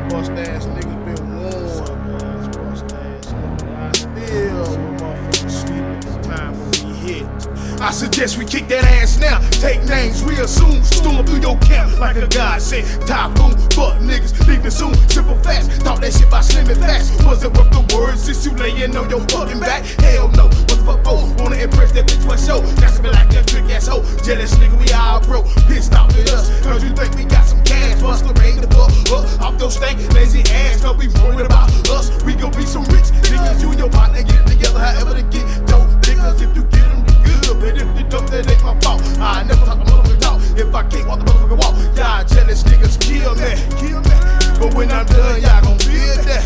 bust ass niggas been warned. Bust ass niggas. I still motherfuckers sleep at the time when we hit. I suggest we kick that ass now. Take names real soon. Storm through your camp like a god said. Typhoon, fuck niggas, leaving soon. Simple fast. Talk that shit by slim and fast. Was it worth the words since you laying on your fucking back? Hell no. What the fuck for? Wanna impress that bitch for show? Got to be like that trick ass hoe. Jealous nigga, we all broke. Pissed off with us. Cause you think we got some cash. Buster ready to fuck up off your stank lazy ass. Cause we worried about us. We gon' be some rich niggas. You and your partner get it together. However to get dope niggas. If you get them, they good. But if you don't, that ain't my fault. I never talk a motherfucking talk. If I can't walk the motherfucking walk, y'all jealous niggas kill me. Kill me. But when I'm done, y'all gon' feel that.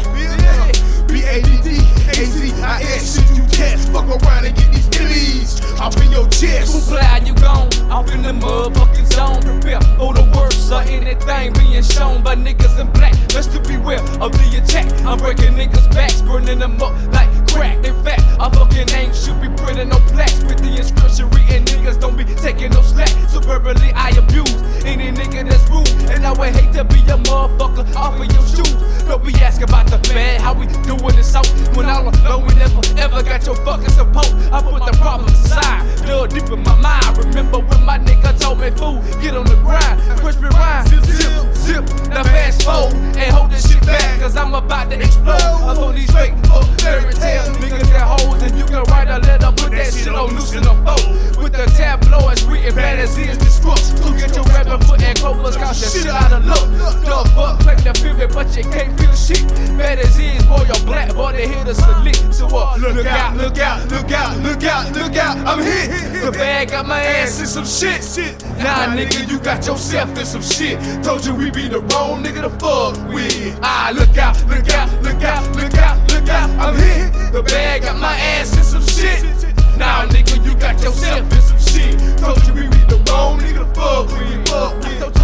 B-A-D-D-A-Z-I-S. Shit you test. Fuck around and get these enemies off in your chest. Who play you gone? Off in the motherfucking zone. Prepare for the worst or anything being shown by niggas in black. Best to beware of the attack. I'm breaking niggas' backs, burning them up like crack. In fact, our fucking name should be printed no plaques with the inscription reading. Niggas don't be taking no slack. So verbally I abuse any nigga that's rude, and I would hate to be a motherfucker off of your shoes. Don't be asking about the bad, how we doing this out. When all alone we never ever got your fucking support. I put the problems aside, dug deep in my mind. Remember when my nigga told me, fool, get on the grind. Crispy rhyme, zip, zip, zip. Now fast forward and hold this shit back, cause I'm about to explode. I throw these fake fairy tales, niggas got hoes, and you can write a letter, put that shit on loose in a fold. With the tabloids written bad as is destruct. So get your rapping foot and clovers, cause your shit out of luck. The fuck, claim to feel me, but you can't feel shit. Bad as is, boy, you're black, boy, they hit us select. So look out, look out, look out, look out, look out, I'm hit. The bag got my ass in some shit. Nah, nigga, you got yourself in some shit. Told you we be the wrong nigga to fuck with. Look out, look out, look out, look out, look out, I'm hit. The bag got my ass in some shit. Nah, nigga, you got yourself in some shit. Told you we be the wrong nigga to fuck with.